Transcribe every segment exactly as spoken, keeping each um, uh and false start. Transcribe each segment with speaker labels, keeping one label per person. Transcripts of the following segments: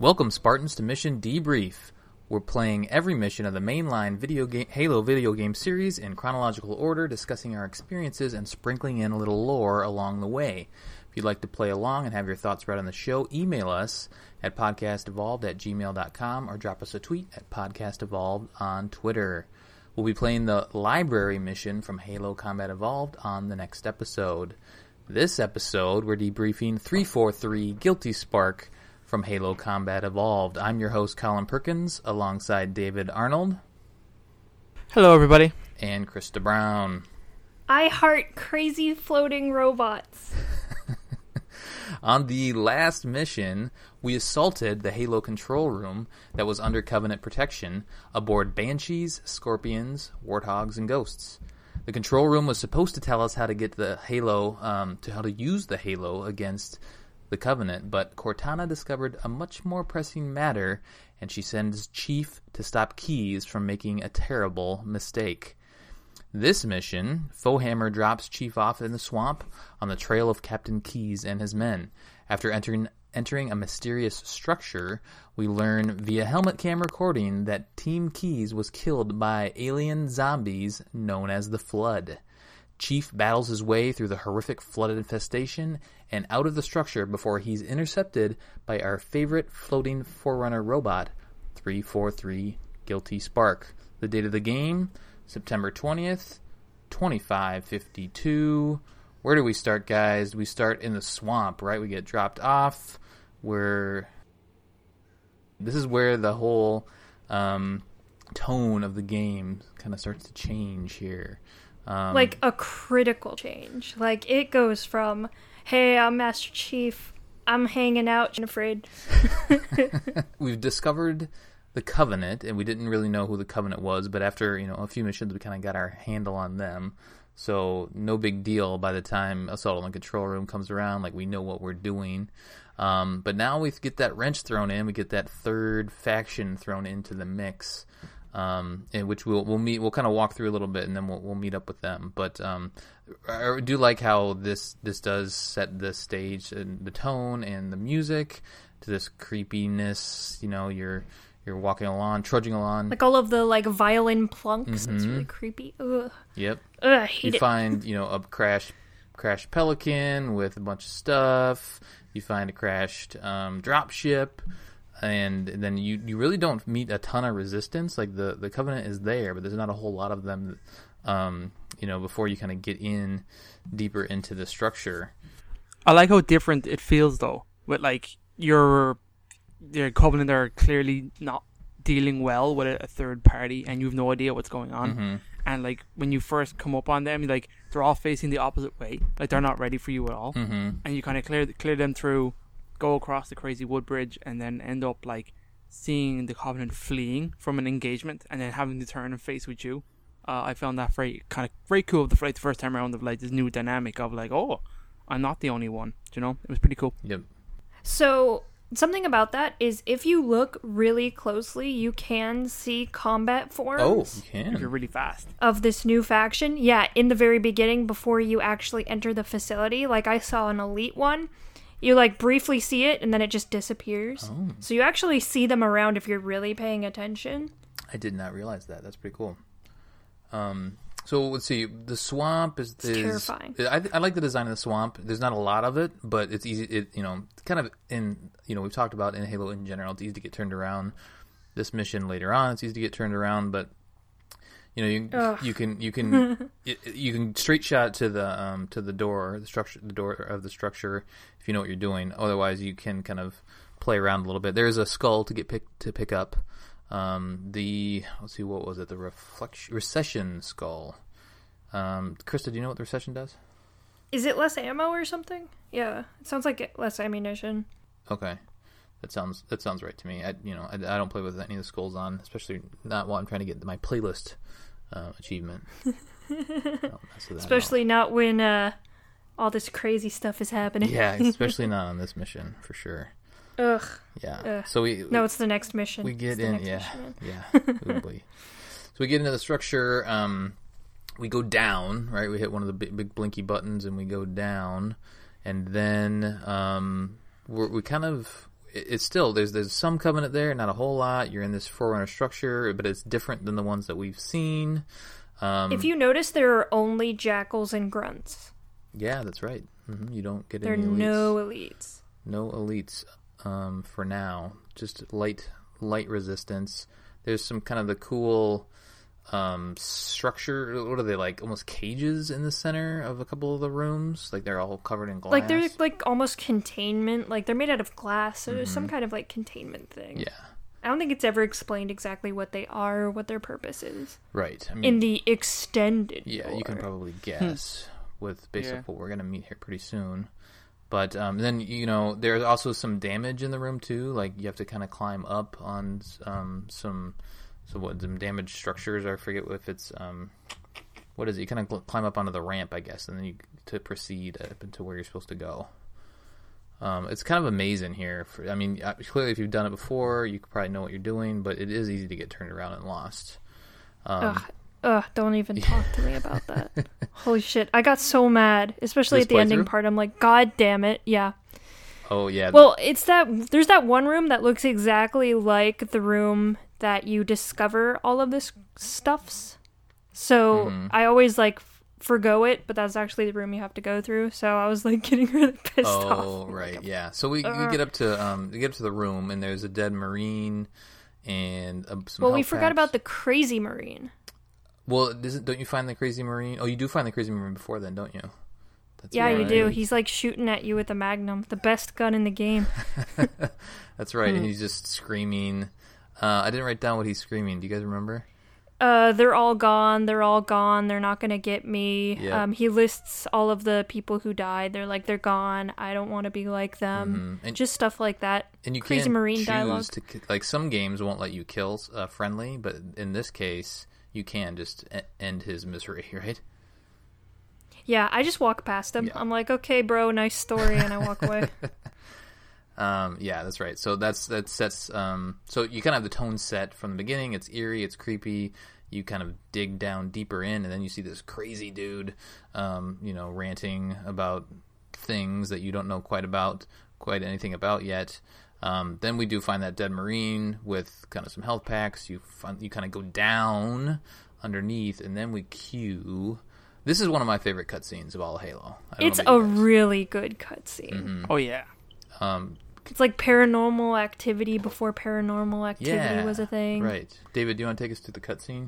Speaker 1: Welcome, Spartans, to Mission Debrief. We're playing every mission of the mainline video game, Halo video game series in chronological order, discussing our experiences and sprinkling in a little lore along the way. If you'd like to play along and have your thoughts read on the show, email us at podcastevolved at gmail dot com or drop us a tweet at podcastevolved on Twitter. We'll be playing the library mission from Halo Combat Evolved on the next episode. This episode, we're debriefing three forty-three Guilty Spark from Halo Combat Evolved. I'm your host, Colin Perkins, alongside David Arnold.
Speaker 2: Hello, everybody.
Speaker 1: And Krista Brown.
Speaker 3: I heart crazy floating robots.
Speaker 1: On the last mission, we assaulted the Halo control room that was under Covenant protection aboard Banshees, Scorpions, Warthogs, and Ghosts. The control room was supposed to tell us how to get the Halo, um, to how to use the Halo against the Covenant, but Cortana discovered a much more pressing matter, and she sends Chief to stop Keyes from making a terrible mistake. This mission, Foehammer drops Chief off in the swamp on the trail of Captain Keyes and his men. After entering entering a mysterious structure, we learn via helmet cam recording that Team Keyes was killed by alien zombies known as the Flood. Chief battles his way through the horrific flood infestation and out of the structure before he's intercepted by our favorite floating Forerunner robot, three forty-three Guilty Spark. The date of the game, September twentieth, twenty-five fifty-two. Where do we start, guys? We start in the swamp, right? We get dropped off. We're... This is where the whole um, tone of the game kind of starts to change here. Um,
Speaker 3: like a critical change. Like it goes from, hey, I'm Master Chief, I'm hanging out and afraid.
Speaker 1: We've discovered the Covenant, and we didn't really know who the Covenant was, but after, you know, a few missions, we kind of got our handle on them. So no big deal by the time Assault on the Control Room comes around. Like, we know what we're doing. Um, but now we get that wrench thrown in. We get that third faction thrown into the mix, um, in which we'll we'll meet. We'll kind of walk through a little bit, and then we'll we'll meet up with them. But um, I do like how this this does set the stage and the tone and the music to this creepiness. You know, you're. You're walking along, trudging along.
Speaker 3: Like all of the like violin plunks.
Speaker 1: Mm-hmm.
Speaker 3: It's really creepy. Ugh.
Speaker 1: Yep.
Speaker 3: Ugh, I hate
Speaker 1: you
Speaker 3: it.
Speaker 1: find, you know, a crash, crashed Pelican with a bunch of stuff. You find a crashed um, dropship, and then you, you really don't meet a ton of resistance. Like the, the Covenant is there, but there's not a whole lot of them. Um, you know, before you kind of get in deeper into the structure.
Speaker 2: I like how different it feels though. With like your the Covenant are clearly not dealing well with a, a third party, and you have no idea what's going on.
Speaker 1: Mm-hmm.
Speaker 2: And like when you first come up on them, like they're all facing the opposite way. Like they're not ready for you at all.
Speaker 1: Mm-hmm.
Speaker 2: And you kind of clear clear them through, go across the crazy wood bridge, and then end up like seeing the Covenant fleeing from an engagement, and then having to turn and face with you. Uh, I found that very kind of very cool. The like the first time around of like this new dynamic of like, oh, I'm not the only one. Do you know, it was pretty cool.
Speaker 1: Yep.
Speaker 3: So something about that is if you look really closely, you can see combat forms.
Speaker 1: Oh, you can.
Speaker 2: If you're really fast.
Speaker 3: Of this new faction. Yeah, in the very beginning, before you actually enter the facility. Like I saw an elite one. You like briefly see it, and then it just disappears.
Speaker 1: Oh.
Speaker 3: So you actually see them around if you're really paying attention.
Speaker 1: I did not realize that. That's pretty cool. Um, so let's see. The swamp is,
Speaker 3: It's
Speaker 1: is
Speaker 3: terrifying.
Speaker 1: I, I like the design of the swamp. There's not a lot of it, but it's easy. It you know kind of in you know we've talked about in Halo in general. It's easy to get turned around. This mission later on, it's easy to get turned around, but you know you
Speaker 3: Ugh.
Speaker 1: you can you can it, you can straight shot to the um to the door the structure the door of the structure if you know what you're doing. Otherwise, you can kind of play around a little bit. There's a skull to get pick to pick up. Um, the let's see, what was it? The reflection recession skull. Um, Krista, do you know what the recession does?
Speaker 3: Is it less ammo or something? Yeah, it sounds like it, less ammunition.
Speaker 1: Okay, that sounds that sounds right to me. I you know I, I don't play with any of the skulls on, especially not while I'm trying to get my playlist uh, achievement.
Speaker 3: Especially not when uh, all this crazy stuff is happening.
Speaker 1: Yeah, especially not on this mission for sure.
Speaker 3: Ugh.
Speaker 1: Yeah.
Speaker 3: Ugh.
Speaker 1: So we
Speaker 3: No, it's the next mission.
Speaker 1: we get
Speaker 3: It's the
Speaker 1: in
Speaker 3: next
Speaker 1: yeah
Speaker 3: mission.
Speaker 1: yeah. Oh boy. So we get into the structure. Um, we go down, right? We hit one of the big, big blinky buttons, and we go down, and then um, we're, we kind of it, it's still there's there's some Covenant there, not a whole lot. You're in this Forerunner structure, but it's different than the ones that we've seen. Um,
Speaker 3: if you notice, there are only jackals and grunts.
Speaker 1: Yeah, that's right. Mm-hmm. You don't get
Speaker 3: there
Speaker 1: any elites.
Speaker 3: There are no elites.
Speaker 1: No elites um, for now. Just light light resistance. There's some kind of the cool um, structure. What are they, like? Almost cages in the center of a couple of the rooms. Like they're all covered in glass.
Speaker 3: Like they're like almost containment. Like they're made out of glass. So mm-hmm. there's some kind of like containment thing.
Speaker 1: Yeah.
Speaker 3: I don't think it's ever explained exactly what they are or what their purpose is.
Speaker 1: Right. I mean,
Speaker 3: in the extended
Speaker 1: Yeah,
Speaker 3: lore.
Speaker 1: You can probably guess hmm. with based
Speaker 2: yeah.
Speaker 1: on what we're going to meet here pretty soon. But um, then, you know, there's also some damage in the room, too. Like, you have to kind of climb up on um, some, so what, some damaged structures. I forget if it's, um, what is it? You kind of gl- climb up onto the ramp, I guess, and then you to proceed up into where you're supposed to go. Um, it's kind of amazing here. For, I mean, clearly if you've done it before, you probably know what you're doing, but it is easy to get turned around and lost. Um,
Speaker 3: ugh, ugh, don't even talk to me about that. Holy shit, I got so mad, especially
Speaker 1: This
Speaker 3: at the ending
Speaker 1: playthrough?
Speaker 3: part. I'm like, God damn it, yeah.
Speaker 1: Oh, yeah.
Speaker 3: Well, it's that, there's that one room that looks exactly like the room that you discover all of this stuffs. So
Speaker 1: Mhm.
Speaker 3: I always like forgo it, but that's actually the room you have to go through. So I was like getting really pissed
Speaker 1: oh,
Speaker 3: off.
Speaker 1: Oh, right,
Speaker 3: Like,
Speaker 1: yeah. So we, we get up to um we get up to the room, and there's a dead Marine and uh, some
Speaker 3: well, we
Speaker 1: health
Speaker 3: forgot
Speaker 1: packs.
Speaker 3: about the crazy Marine.
Speaker 1: Well, isn't, don't you find the crazy Marine? Oh, you do find the crazy Marine before then, don't you? That's
Speaker 3: Yeah,
Speaker 1: right.
Speaker 3: you do. He's like shooting at you with a Magnum, the best gun in the game.
Speaker 1: That's right,
Speaker 3: Hmm.
Speaker 1: and he's just screaming. Uh, I didn't write down what he's screaming. Do you guys remember?
Speaker 3: Uh, they're all gone. They're all gone. They're not gonna get me.
Speaker 1: Yep.
Speaker 3: Um, he lists all of the people who died. They're like, they're gone. I don't want to be like them.
Speaker 1: Mhm. And-
Speaker 3: Just stuff like that.
Speaker 1: And you
Speaker 3: Crazy
Speaker 1: can't
Speaker 3: Marine
Speaker 1: choose
Speaker 3: dialogue.
Speaker 1: to ki- like some games won't let you kill uh, friendly, but in this case, you can just e- end his misery, right?
Speaker 3: Yeah, I just walk past him.
Speaker 1: Yeah.
Speaker 3: I'm like, okay, bro, nice story, and I walk away.
Speaker 1: Um, yeah, that's right. So that's that sets. Um, so you kind of have the tone set from the beginning. It's eerie. It's creepy. You kind of dig down deeper in, and then you see this crazy dude, um, you know, ranting about things that you don't know quite about, quite anything about yet. Um, then we do find that dead Marine with kind of some health packs. You find, you kind of go down underneath, and then we cue. This is one of my favorite cutscenes of all of Halo. I don't
Speaker 3: It's
Speaker 1: know
Speaker 3: a
Speaker 1: about you guys.
Speaker 3: really good cutscene.
Speaker 1: Mhm.
Speaker 2: Oh yeah.
Speaker 1: Um,
Speaker 3: It's like Paranormal Activity before Paranormal Activity
Speaker 1: yeah,
Speaker 3: was a thing.
Speaker 1: Right. David, do you want to take us through the cutscene?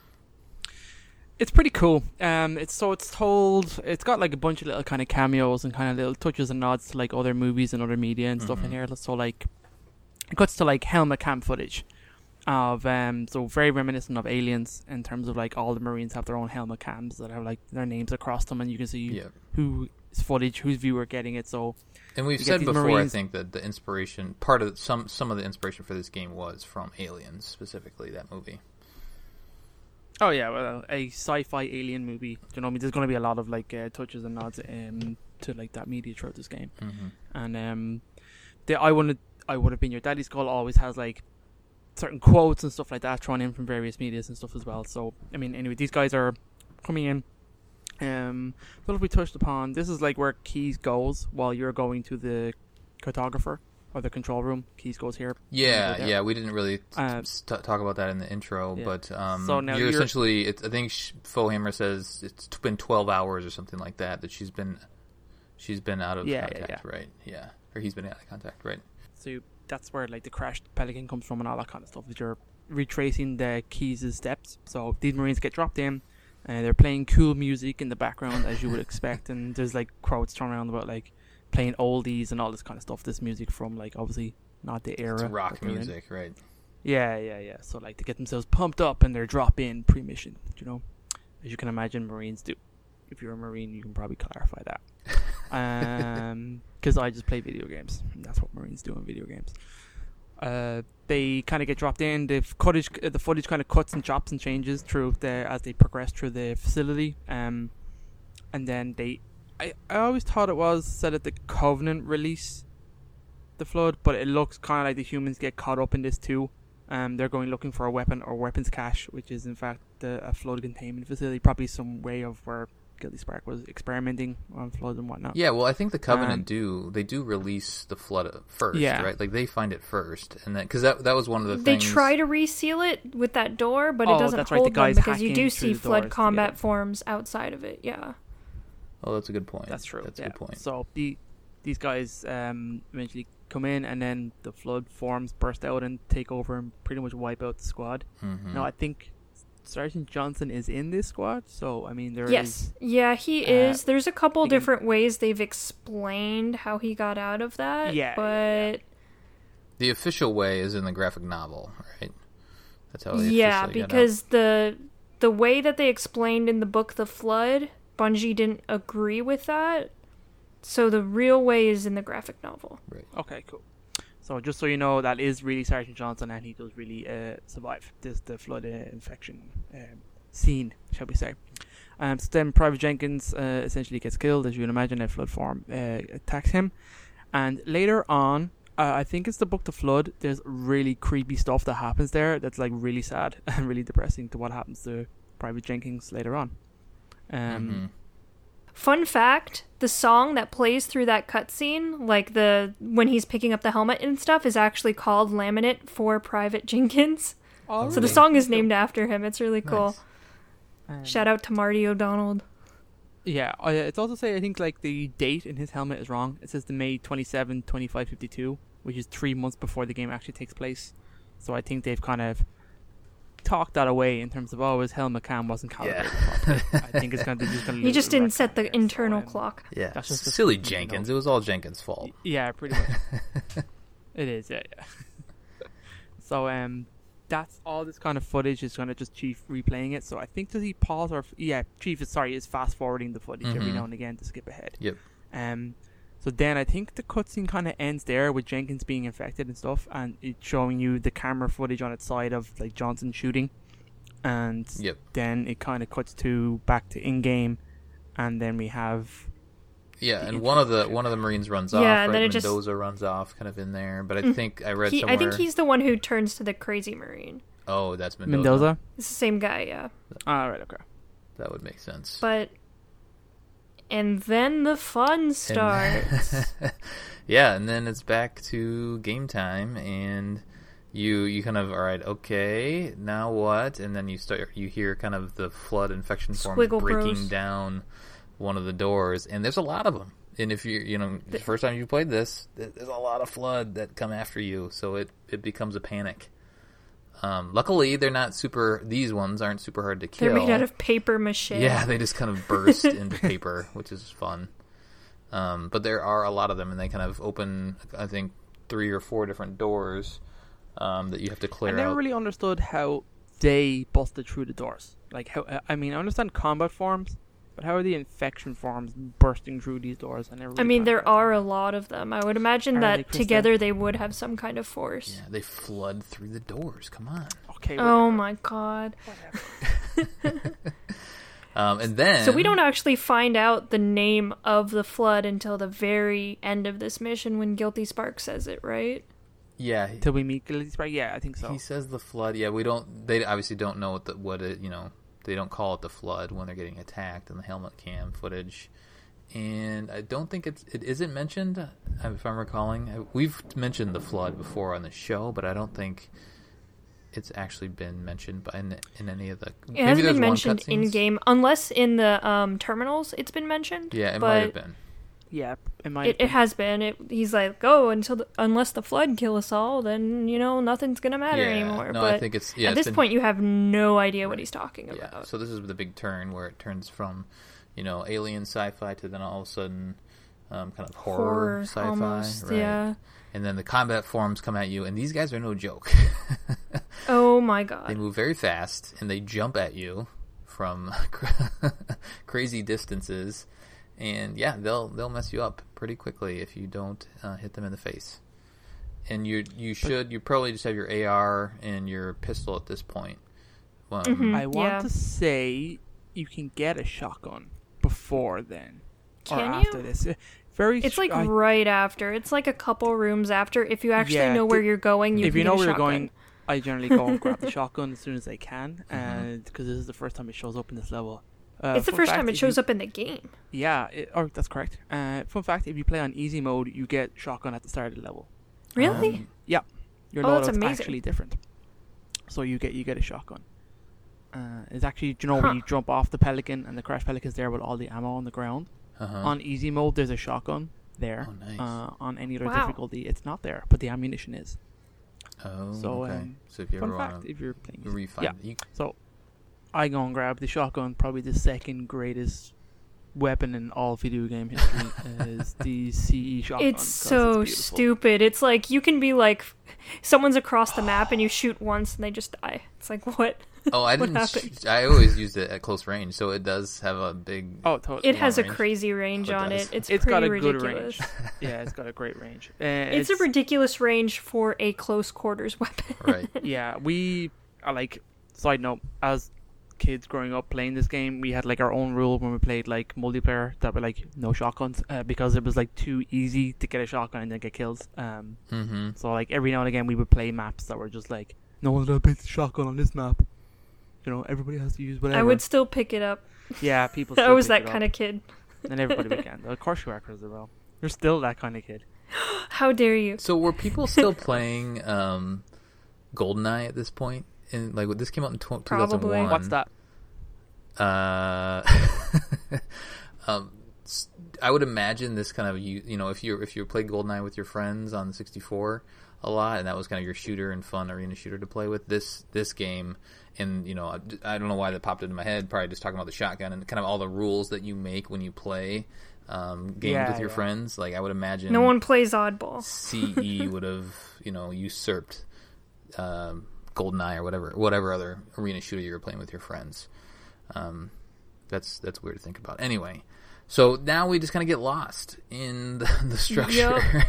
Speaker 2: It's pretty cool. Um, it's so it's told. It's got like a bunch of little kind of cameos and kind of little touches and nods to like other movies and other media and stuff in
Speaker 1: Mhm.
Speaker 2: here. So like, it cuts to like helmet cam footage of um, so very reminiscent of Aliens in terms of like all the Marines have their own helmet cams that have like their names across them, and you can see
Speaker 1: Yeah.
Speaker 2: whose footage, whose viewer getting it. So
Speaker 1: And we've
Speaker 2: You get
Speaker 1: said
Speaker 2: these
Speaker 1: before,
Speaker 2: Marines-
Speaker 1: I think, that the inspiration, part of some some of the inspiration for this game was from Aliens, specifically that movie.
Speaker 2: oh yeah, well, a sci-fi alien movie. You know, what I mean, there's going to be a lot of like uh, touches and nods um, to like that media throughout this game.
Speaker 1: Mm-hmm.
Speaker 2: And um, the I wanted I would have been your daddy's call always has like certain quotes and stuff like that thrown in from various medias and stuff as well. So I mean, anyway, these guys are coming in. Um, but we touched upon this is like where Keys goes while you're going to the cartographer or the control room. Keys goes here.
Speaker 1: Yeah,
Speaker 2: Go there.
Speaker 1: yeah, we didn't really t-
Speaker 2: Uh,
Speaker 1: st- talk about that in the intro,
Speaker 2: yeah.
Speaker 1: but um,
Speaker 2: So now
Speaker 1: you're,
Speaker 2: you're-
Speaker 1: essentially, it's, I think Sh- Fohammer says it's t- been twelve hours or something like that that she's been she's been out of
Speaker 2: Yeah, yeah,
Speaker 1: contact, right? Yeah, or he's been out of contact, right?
Speaker 2: So that's where like the crashed Pelican comes from and all that kind of stuff. That you're retracing the Keys' steps. So these Marines get dropped in, and they're playing cool music in the background as you would expect. And there's like quotes thrown around about like playing oldies and all this kind of stuff. This music from like obviously not the era.
Speaker 1: It's rock
Speaker 2: that they're in.
Speaker 1: music, right?
Speaker 2: Yeah, yeah, yeah. So like to get themselves pumped up and their drop in pre-mission. You know, as you can imagine, Marines do. If you're a Marine, you can probably clarify that. Um, because I just play video games. And that's what Marines do in video games. Uh, they kind of get dropped in. The footage, the footage kind of cuts and chops and changes through the as they progress through the facility. Um, and then they, I, I always thought it was said that the Covenant release the flood, but it looks kind of like the humans get caught up in this too. Um, they're going looking for a weapon or weapons cache, which is in fact the, a flood containment facility. Probably some way of where Guilty Spark was experimenting on Flood and whatnot.
Speaker 1: Yeah, well, I think the Covenant
Speaker 2: Um,
Speaker 1: do they do release the Flood first,
Speaker 2: Yeah.
Speaker 1: right? Like they find it first, and then because that that was one of the
Speaker 3: They
Speaker 1: things.
Speaker 3: try to reseal it with that door, but it
Speaker 2: Oh,
Speaker 3: doesn't
Speaker 2: that's right, the
Speaker 3: hold them
Speaker 2: guys
Speaker 3: because you
Speaker 2: hacking
Speaker 3: do
Speaker 2: through
Speaker 3: see
Speaker 2: the
Speaker 3: flood
Speaker 2: doors to
Speaker 3: combat
Speaker 2: get it.
Speaker 3: forms outside of it. Yeah.
Speaker 1: Oh, that's a good point.
Speaker 2: That's true.
Speaker 1: That's
Speaker 2: yeah.
Speaker 1: a good point.
Speaker 2: So the these guys um, eventually come in, and then the Flood forms burst out and take over and pretty much wipe out the squad.
Speaker 1: Mhm.
Speaker 2: Now I think Sergeant Johnson is in this squad, so I mean there is.
Speaker 3: Yes. Yeah, he
Speaker 2: uh,
Speaker 3: is. There's a couple
Speaker 2: you can-
Speaker 3: different ways they've explained how he got out of that.
Speaker 2: Yeah,
Speaker 3: But
Speaker 2: yeah,
Speaker 1: The official way is in the graphic novel, right? That's how they
Speaker 3: yeah,
Speaker 1: officially got out.
Speaker 3: because the the way that they explained in the book The Flood, Bungie didn't agree with that. So the real way is in the graphic novel.
Speaker 2: Okay, cool. So just so you know, that is really Sergeant Johnson, and he does really uh, survive this the Flood uh, infection um, scene, shall we say? Um, so then Private Jenkins uh, essentially gets killed, as you can imagine. A Flood form uh, attacks him, and later on, uh, I think it's the book The Flood. There's really creepy stuff that happens there. That's like really sad and really depressing to what happens to Private Jenkins later on. Um,
Speaker 1: Mhm.
Speaker 3: Fun fact, the song that plays through that cutscene, like the when he's picking up the helmet and stuff, is actually called Laminate for Private Jenkins.
Speaker 2: oh,
Speaker 3: So the
Speaker 1: really?
Speaker 3: song is named after him. It's really cool.
Speaker 1: Nice.
Speaker 2: Um,
Speaker 3: Shout out to Marty O'Donnell.
Speaker 2: Yeah, uh, it's also say I think like the date in his helmet is wrong. It says the May twenty-seventh, twenty-five fifty-two, which is three months before the game actually takes place. So I think they've kind of talked that away in terms of, oh, his helmet cam wasn't calibrated properly. I think it's going to just going to
Speaker 3: He just didn't set the internal clock.
Speaker 1: Yeah,
Speaker 2: That's just a-
Speaker 1: silly
Speaker 2: you know.
Speaker 1: Jenkins. It was all Jenkins' fault.
Speaker 2: Yeah, pretty much. It is, yeah, yeah. So um, that's all this kind of footage is going to just Chief replaying it. So I think does he pause or f- yeah, Chief is sorry is fast forwarding the footage every
Speaker 1: Mhm.
Speaker 2: now and again to skip ahead.
Speaker 1: Yep.
Speaker 2: Um, so then I think the cutscene kind of ends there with Jenkins being infected and stuff, and it's showing you the camera footage on its side of like Johnson shooting, and
Speaker 1: Yep.
Speaker 2: then it kind of cuts to back to in game, and then we have
Speaker 1: Yeah,
Speaker 2: the
Speaker 1: and one of the
Speaker 2: introduction.
Speaker 1: one of the Marines runs
Speaker 3: Yeah,
Speaker 1: off.
Speaker 3: and
Speaker 1: Right,
Speaker 3: then it just-
Speaker 1: Mendoza runs off, kind of in there. But I
Speaker 3: Mm.
Speaker 1: think I read
Speaker 3: He,
Speaker 1: somewhere.
Speaker 3: I think he's the one who turns to the crazy Marine.
Speaker 1: Oh, that's Mendoza.
Speaker 2: Mendoza.
Speaker 3: It's the same guy, yeah.
Speaker 2: All right, okay.
Speaker 1: That would make sense.
Speaker 3: But and then the fun starts.
Speaker 1: Yeah, and then it's back to game time, and you you kind of all right, okay, now what? And then you start you hear kind of the flood infection forms
Speaker 3: Squiggle
Speaker 1: breaking
Speaker 3: Bros.
Speaker 1: down one of the doors, and there's a lot of them. And if you you know the first time you played this, th- there's a lot of flood that come after you, so it it becomes a panic. Um, luckily, they're not super. These ones aren't super hard to kill.
Speaker 3: They're made out of paper mache.
Speaker 1: Yeah, they just kind of burst into paper, which is fun. Um, but there are a lot of them, and they kind of open, I think, three or four different doors um, that you have to clear
Speaker 2: I never
Speaker 1: out.
Speaker 2: really understood how they busted through the doors. Like how I mean, I understand combat forms, but how are the infection forms bursting through these doors? I never.
Speaker 3: I
Speaker 2: really
Speaker 3: mean,
Speaker 2: found
Speaker 3: there
Speaker 2: that.
Speaker 3: are a lot of them. I would imagine
Speaker 2: Are they,
Speaker 3: that
Speaker 2: Krista?
Speaker 3: together they would have some kind of force.
Speaker 1: Yeah, they flood through the doors. Come on.
Speaker 2: Okay.
Speaker 3: Oh
Speaker 2: whatever,
Speaker 3: my god.
Speaker 2: whatever.
Speaker 1: Um, and then
Speaker 3: So we don't actually find out the name of the flood until the very end of this mission when Guilty Spark says it, right?
Speaker 1: Yeah, he,
Speaker 2: Till we meet Guilty Spark? Yeah, I think so.
Speaker 1: he says the flood. Yeah, we don't. They obviously don't know what the what it. You know, they don't call it the flood when they're getting attacked in the helmet cam footage. And I don't think it's it isn't mentioned, uh, if I'm recalling. We've mentioned the flood before on the show, but I don't think it's actually been mentioned by in, in any of the.
Speaker 3: It hasn't been mentioned in game, unless in the um, terminals it's been mentioned.
Speaker 1: Yeah, it
Speaker 3: but
Speaker 1: might have been.
Speaker 2: Yeah, it might.
Speaker 3: It, it has been. It, he's like, oh, until the, unless the flood kill us all, then you know nothing's gonna matter
Speaker 1: Yeah,
Speaker 3: anymore.
Speaker 1: no,
Speaker 3: but
Speaker 1: I think it's yeah.
Speaker 3: at
Speaker 1: it's
Speaker 3: this
Speaker 1: been-
Speaker 3: point, you have no idea what he's talking
Speaker 1: yeah.
Speaker 3: about.
Speaker 1: So this is the big turn where it turns from, you know, alien sci-fi to then all of a sudden, um, kind of horror,
Speaker 3: Horror,
Speaker 1: sci-fi,
Speaker 3: almost,
Speaker 1: right?
Speaker 3: yeah.
Speaker 1: And then the combat forms come at you, and these guys are no joke.
Speaker 3: Oh my
Speaker 1: They
Speaker 3: god.
Speaker 1: move very fast, and they jump at you from crazy distances, and yeah, they'll they'll mess you up pretty quickly if you don't uh, hit them in the face. And you you should you probably just have your A R and your pistol at this point. Um,
Speaker 3: Mhm.
Speaker 2: I want
Speaker 3: Yeah.
Speaker 2: to say you can get a shotgun before then, or
Speaker 3: Can
Speaker 2: after
Speaker 3: you?
Speaker 2: this. Uh, Very.
Speaker 3: It's
Speaker 2: str-
Speaker 3: like
Speaker 2: I-
Speaker 3: right after. It's like a couple rooms after. If you actually
Speaker 2: Yeah,
Speaker 3: know where
Speaker 2: th-
Speaker 3: you're going, you
Speaker 2: if
Speaker 3: can
Speaker 2: you
Speaker 3: get
Speaker 2: know
Speaker 3: a
Speaker 2: where you're
Speaker 3: shotgun.
Speaker 2: going, I generally go and grab the shotgun as soon as I can,
Speaker 1: Mm-hmm.
Speaker 2: and because this is the first time it shows up in this level. Uh,
Speaker 3: It's the
Speaker 2: fun
Speaker 3: first
Speaker 2: fact,
Speaker 3: time it
Speaker 2: if
Speaker 3: shows
Speaker 2: you-
Speaker 3: up in the game.
Speaker 2: Yeah, it, or that's correct. Uh, fun fact: if you play on easy mode, you get shotgun at the start of the level.
Speaker 3: Really?
Speaker 2: Um, yeah, your
Speaker 3: Oh, that's
Speaker 2: loadout's
Speaker 3: amazing.
Speaker 2: actually different. So you get you get a shotgun. Uh, it's actually, do you know
Speaker 3: Huh.
Speaker 2: when you jump off the Pelican and the Crash Pelican's there with all the ammo on the ground?
Speaker 1: Uh-huh.
Speaker 2: On easy mode, there's a shotgun there.
Speaker 1: Oh, nice.
Speaker 2: Uh, on any other
Speaker 3: Wow.
Speaker 2: difficulty, it's not there, but the ammunition is.
Speaker 1: oh,
Speaker 2: So,
Speaker 1: okay.
Speaker 2: um,
Speaker 1: So if you ever
Speaker 2: Fun
Speaker 1: want
Speaker 2: fact:
Speaker 1: to
Speaker 2: if you're playing, easy.
Speaker 1: refine
Speaker 2: yeah.
Speaker 1: it, you,
Speaker 2: So I go and grab the shotgun, probably the second greatest weapon in all video game history is the C E shotgun.
Speaker 3: It's
Speaker 2: 'cause
Speaker 3: so
Speaker 2: beautiful.
Speaker 3: stupid. It's like you can be like, someone's across the map and you shoot once and they just die. It's like, what?
Speaker 1: oh, I
Speaker 3: What
Speaker 1: didn't.
Speaker 3: happened?
Speaker 1: Sh- I always used it at close range, so it does have a big.
Speaker 2: Oh, totally.
Speaker 3: It has a
Speaker 1: range.
Speaker 3: crazy range
Speaker 1: Oh, it
Speaker 3: on
Speaker 1: does.
Speaker 3: it. It's,
Speaker 2: It's got
Speaker 3: pretty
Speaker 2: a good
Speaker 3: ridiculous.
Speaker 2: range. Yeah, it's got a great range. Uh,
Speaker 3: It's, a ridiculous range for a close quarters weapon.
Speaker 1: Right.
Speaker 2: Yeah, we are like, side note, as kids growing up playing this game, we had like our own rule when we played like multiplayer that were like no shotguns uh, because it was like too easy to get a shotgun and then get kills. Um,
Speaker 1: Mm-hmm.
Speaker 2: so like every now and again we would play maps that were just like, no one's gonna pick the shotgun on this map. You know, everybody has to use whatever.
Speaker 3: I would still pick it up.
Speaker 2: Yeah, people.
Speaker 3: I
Speaker 2: still
Speaker 3: was
Speaker 2: pick
Speaker 3: that
Speaker 2: it
Speaker 3: kind
Speaker 2: up.
Speaker 3: of kid.
Speaker 2: And everybody we can. Of course you are, Chris, as well. You're still that kind of kid.
Speaker 3: How dare you?
Speaker 1: So were people still playing um, GoldenEye at this point? In like this came out in tw- two thousand
Speaker 3: Probably.
Speaker 1: one.
Speaker 2: What's that?
Speaker 1: Uh, um, s- I would imagine this kind of you you know if you if you played GoldenEye with your friends on the sixty-four a lot, and that was kind of your shooter and fun arena shooter to play with. This this game, and you know I, I don't know why that popped into my head. Probably just talking about the shotgun and kind of all the rules that you make when you play um, games
Speaker 2: Yeah,
Speaker 1: with your
Speaker 2: yeah.
Speaker 1: friends. Like I would imagine,
Speaker 3: No one plays oddball.
Speaker 1: C E would have you know usurped um, GoldenEye or whatever whatever other arena shooter you were playing with your friends. Um, that's that's weird to think about. Anyway, so now we just kind of get lost in the, the structure,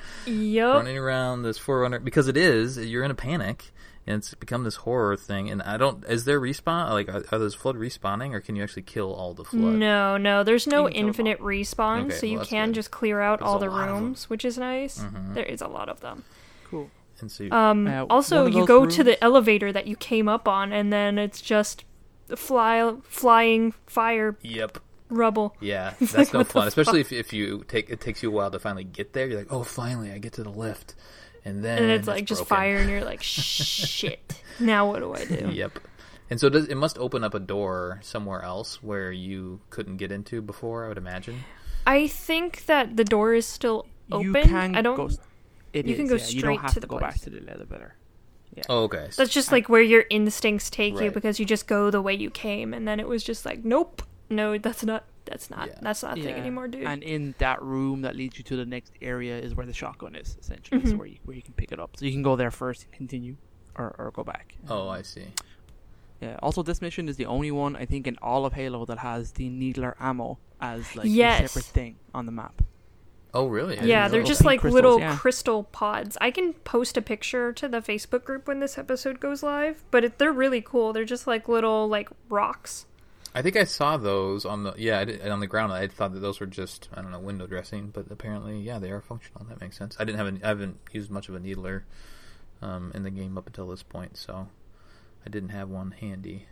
Speaker 3: Yup.
Speaker 1: running around this Forerunner because it is you're in a panic and it's become this horror thing. And I don't is there respawn like are, are those flood respawning or can you actually kill all the flood?
Speaker 3: No, no, there's no
Speaker 2: You can kill
Speaker 3: infinite respawn,
Speaker 1: Okay,
Speaker 3: so you
Speaker 1: well, that's
Speaker 3: can
Speaker 1: good.
Speaker 3: just clear out
Speaker 1: There's
Speaker 3: all
Speaker 1: a
Speaker 3: the
Speaker 1: lot of 'em.
Speaker 3: rooms, which is nice.
Speaker 1: Mhm.
Speaker 3: There is a lot of them.
Speaker 2: Cool.
Speaker 1: And so you,
Speaker 3: Um,
Speaker 2: Uh,
Speaker 3: also,
Speaker 2: one of
Speaker 3: you
Speaker 2: those
Speaker 3: go to
Speaker 2: rooms-
Speaker 3: the elevator that you came up on, and then it's just fly, flying fire
Speaker 1: yep.
Speaker 3: rubble.
Speaker 1: Yeah,
Speaker 3: It's
Speaker 1: that's
Speaker 3: like,
Speaker 1: no
Speaker 3: what the
Speaker 1: fun, especially if if you take it takes you a while to finally get there. You're like, oh, finally, I get to the lift, and then
Speaker 3: And it's like just
Speaker 1: broken.
Speaker 3: fire, and you're like, shit. Now what do I do?
Speaker 1: Yep. And so does, it must open up a door somewhere else where you couldn't get into before, I would imagine.
Speaker 3: I think that the door is still open.
Speaker 2: You can
Speaker 3: I don't.
Speaker 2: go. It
Speaker 3: you
Speaker 2: is,
Speaker 3: can go
Speaker 2: yeah. You don't
Speaker 3: straight
Speaker 2: have
Speaker 3: to
Speaker 2: to
Speaker 3: the
Speaker 2: go
Speaker 3: place.
Speaker 2: back to the elevator. Yeah.
Speaker 1: Oh, okay.
Speaker 3: That's just like where your instincts take you
Speaker 1: Right.
Speaker 3: because you just go the way you came, and then it was just like, nope, no, that's not, that's not,
Speaker 1: Yeah.
Speaker 3: that's not a thing
Speaker 2: Yeah.
Speaker 3: anymore, dude.
Speaker 2: And in that room that leads you to the next area is where the shotgun is, essentially.
Speaker 3: Mhm.
Speaker 2: So where you where you can pick it up. So you can go there first and continue, or or go back.
Speaker 1: Oh, I see.
Speaker 2: Yeah. Also, this mission is the only one I think in all of Halo that has the needler ammo as like
Speaker 3: Yes.
Speaker 2: a separate thing on the map.
Speaker 1: Oh, really? I didn't
Speaker 3: Yeah,
Speaker 1: know
Speaker 3: they're
Speaker 1: that.
Speaker 3: just
Speaker 2: pink
Speaker 3: like
Speaker 2: crystals,
Speaker 3: little
Speaker 2: yeah.
Speaker 3: crystal pods. I can post a picture to the Facebook group when this episode goes live, but it, they're really cool. They're just like little like rocks.
Speaker 1: I think I saw those on the yeah I did, on the ground. I thought that those were just I don't know window dressing, but apparently yeah they are functional. That makes sense. I didn't have a, I haven't used much of a needler um, in the game up until this point, so I didn't have one handy.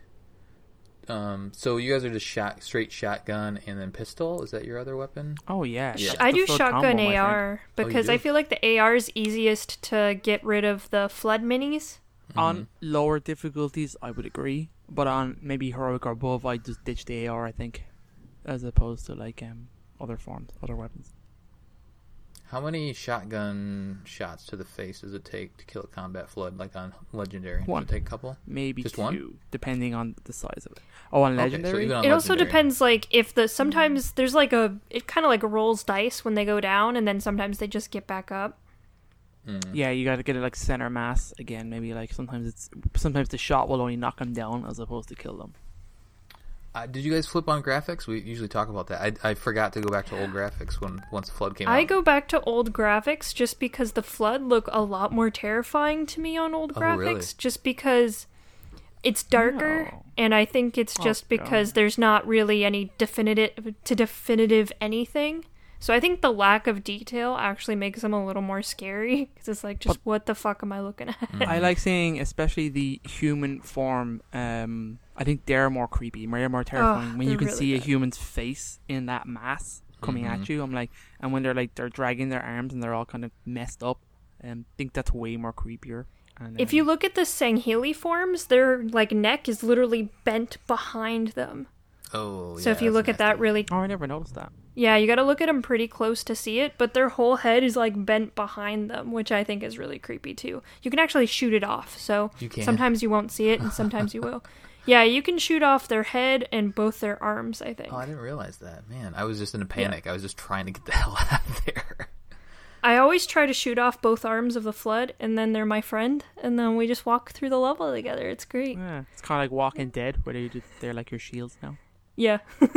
Speaker 1: Um, so you guys are just shot straight shotgun and then pistol. Is that your other weapon?
Speaker 2: Oh yeah.
Speaker 1: Yeah.
Speaker 2: that's
Speaker 3: I
Speaker 2: the
Speaker 3: do
Speaker 2: third
Speaker 3: shotgun
Speaker 2: combo, my friend.
Speaker 3: A R
Speaker 1: Oh, you
Speaker 3: because
Speaker 1: do?
Speaker 3: I feel like the A R is easiest to get rid of the flood minis.
Speaker 2: On lower difficulties, I would agree, but on maybe heroic or above, I just ditch the A R. I think, as opposed to like um other forms, other weapons.
Speaker 1: How many shotgun shots to the face does it take to kill a combat flood like on legendary?
Speaker 2: One.
Speaker 1: Does it take a couple?
Speaker 2: Maybe
Speaker 1: Just
Speaker 2: two,
Speaker 1: one?
Speaker 2: depending on the size of it. Oh, on
Speaker 1: Okay, so
Speaker 2: legendary.
Speaker 1: even on
Speaker 3: It also
Speaker 1: legendary.
Speaker 3: depends, like if the sometimes there's like a it kind of like rolls dice when they go down, and then sometimes they just get back up.
Speaker 1: Mm.
Speaker 2: Yeah, you got to get it like center mass again. Maybe like sometimes it's sometimes the shot will only knock them down as opposed to kill them.
Speaker 1: Uh, did you guys flip on graphics? We usually talk about that. I, I forgot to go back to old graphics when once Flood came out.
Speaker 3: I go back to old graphics just because the flood look a lot more terrifying to me on old
Speaker 1: Oh,
Speaker 3: graphics.
Speaker 1: really?
Speaker 3: Just because it's darker,
Speaker 2: No.
Speaker 3: and I think it's
Speaker 2: Oh,
Speaker 3: just
Speaker 2: God.
Speaker 3: because there's not really any definitive to definitive anything. So I think the lack of detail actually makes them a little more scary because it's like, just
Speaker 2: But-
Speaker 3: what the fuck am I looking at?
Speaker 1: Mm.
Speaker 2: I like seeing, especially the human form. Um, I think they're more creepy, they're more terrifying. when you
Speaker 3: they're
Speaker 2: can
Speaker 3: really
Speaker 2: see a
Speaker 3: good.
Speaker 2: human's face in that mass coming
Speaker 1: Mhm.
Speaker 2: at you, I'm like, and when they're like they're dragging their arms and they're all kind of messed up, um, I think that's way more creepier. And,
Speaker 3: If
Speaker 2: um,
Speaker 3: you look at the Sangheli forms, their like neck is literally bent behind them.
Speaker 1: Oh,
Speaker 3: So
Speaker 1: yeah,
Speaker 3: if you
Speaker 1: that's
Speaker 3: look at that
Speaker 1: nasty.
Speaker 3: really,
Speaker 2: oh, I never noticed that.
Speaker 3: yeah, you got to look at them pretty close to see it. But their whole head is like bent behind them, which I think is really creepy too. You can actually shoot it off, so
Speaker 1: You can.
Speaker 3: sometimes you won't see it, and sometimes you will. Yeah, you can shoot off their head and both their arms, I think.
Speaker 1: Oh, I didn't realize that. Man, I was just in a panic. I was just trying to get the hell out of there.
Speaker 3: I always try to shoot off both arms of the Flood, and then they're my friend, and then we just walk through the level together. It's great.
Speaker 2: Yeah, it's kind of like Walking Dead, where they just, they're like your shields now.
Speaker 3: Yeah.